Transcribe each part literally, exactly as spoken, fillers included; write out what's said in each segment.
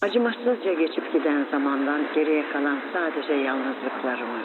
Acımasızca geçip giden zamandan geriye kalan sadece yalnızlıklarımız.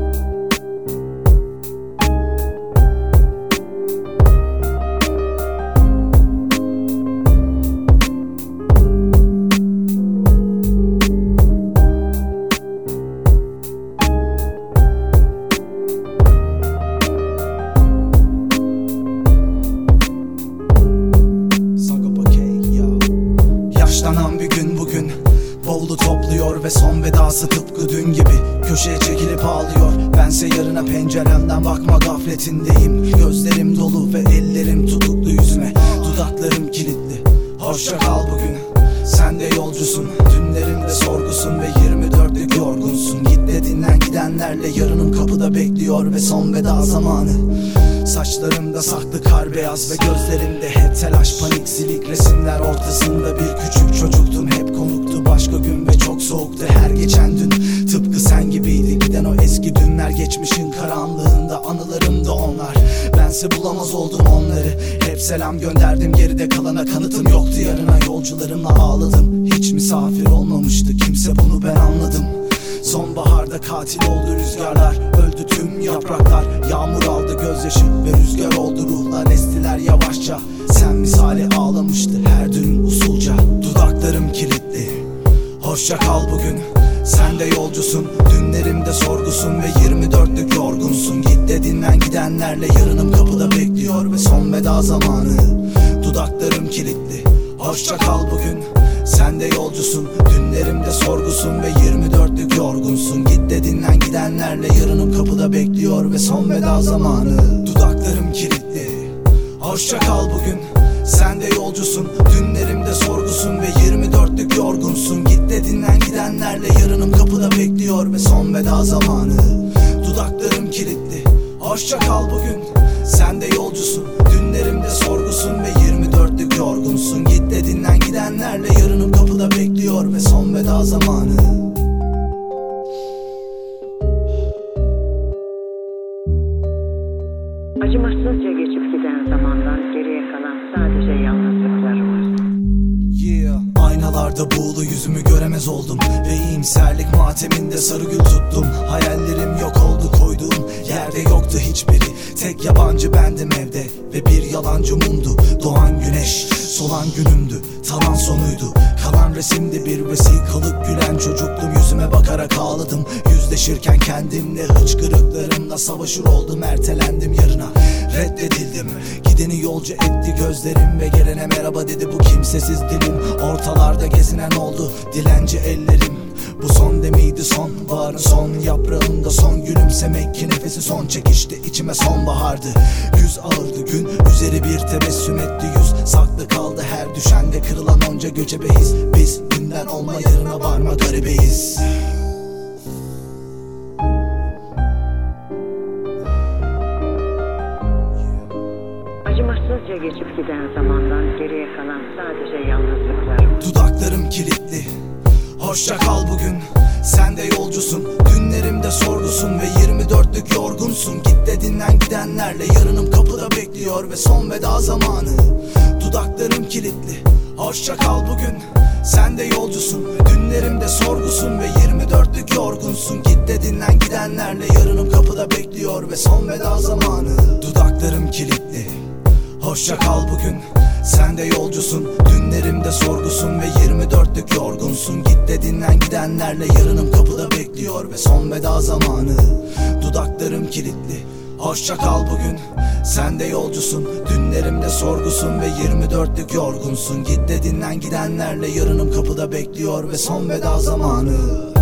Yaşlanan bir gün bugün Bavulu topluyor ve son vedası tıpkı dün gibi köşeye çekilip ağlıyor. Bense yarına penceremden bakma gafletindeyim. Gözlerim dolu ve ellerim tutuklu yüzüme. Dudaklarım kilitli. Hoşça kal bugün. Sen de yolcusun. Dünlerinde sorgusun ve yirmi dörtlük yorgunsun. Git de dinlen, gidenlerle yarınım kapıda bekliyor ve son veda zamanı. Saçlarımda saklı kar beyaz ve gözlerimde hep telaş, panik, silik resimler ortasında bir küçük çocuktum. Hep konuktu başka gün ve çok soğuktu her geçen dün. Tıpkı sen gibiydi giden o eski dünler, geçmişin karanlığında anılarımda onlar. Bense bulamaz oldum onları. Hep selam gönderdim, geride kalana kanıtım yoktu. Yarına yolcularımla ağladım. Hiç misafir olmamıştı kimse, bunu ben anladım. Sonbaharda katil oldu rüzgarlar, öldü tüm yapraklar. Yağmur aldı gözyaşı ve rüzgar oldu ruhlar. Estiler yavaşça, sen misali ağlamıştı her dün usulca. Dudaklarım kilitli, hoşça kal bugün. Sen de yolcusun, dünlerimde sorgusun ve yirmi dörtlük yorgunsun. Git de dinlen, gidenlerle yarınım kapıda bekliyor ve son veda zamanı. Dudaklarım kilitli, hoşça kal bugün. Sen de yolcusun, dünlerimde sorgusun ve yirmi dörtlük yorgunsun. Git de dinlen, gidenlerle yarınım kapıda bekliyor ve son veda zamanı. Dudaklarım kilitli, hoşça kal bugün. Sen de yolcusun, dünlerimde sorgusun ve yirmi dörtlük yorgunsun. Git de dinlen, gidenlerle yarınım kapıda bekliyor ve son veda zamanı. Dudaklarım kilitli, hoşça kal bugün. Sen de yolcusun, dünlerimde sorgusun ve yirmi dörtlük yorgunsun. Git de dinlen, gidenlerle yarınım kapıda bekliyor ve son veda zamanı. Acımasızca geçip giden zamandan geriye kalan sadece yalnızlıklarımız. Yeah. Aynalarda buğulu yüzümü göremez oldum ve iyimserlik mateminde sarı gül tuttum. Hayallerim yok oldu, koyduğum yerde yoktu hiçbiri. Tek yabancı bendim evde ve bir yalancı mumdu. Doğan güneş, solan günümdü, talan sonuydu. Kalan resimde bir vesikalık gülen çocuktum. Yüzüme bakarak ağladım, yüzleşirken kendimle. Hıçkırıklarımla savaşır oldum, ertelendim yarına. Reddedildim, gideni yolcu etti gözlerim ve gelene merhaba dedi bu kimsesiz dilim. Ortalarda gezinen oldu dilenci ellerim. Bu son demiydi sonbaharın son yaprağında son gülümsemek ki nefesi son çekişti içime sonbahardı. Yüz ağırdı gün üzeri bir tebessüm etti yüz. Saklı kaldı her düşende kırılan onca göçebe his. Biz dünden olma yarına varma garibeyiz. Acımasızca geçip giden zamandan geriye kalan sadece yalnızlıklarımız. Dudaklarım kilitli, hoşça kal bugün. Sen de yolcusun, dünlerimde sorgusun ve yirmi dörtlük yorgunsun. Git de dinlen, gidenlerle yarınım kapıda bekliyor ve son veda zamanı. Dudaklarım kilitli, hoşça kal bugün. Sen de yolcusun, dünlerimde sorgusun ve yirmi dörtlük yorgunsun. Git de dinlen, gidenlerle yarınım kapıda bekliyor ve son veda zamanı. Dudaklarım kilitli, hoşça kal bugün. Sen de yolcusun, dünlerimde sorgusun ve yirmi dörtlük yorgunsun. Git de dinlen, gidenlerle yarınım kapıda bekliyor ve son veda zamanı. Dudaklarım kilitli, hoşça kal bugün. Sen de yolcusun, dünlerimde sorgusun ve yirmi dörtlük yorgunsun. Git de dinlen, gidenlerle yarınım kapıda bekliyor ve son veda zamanı.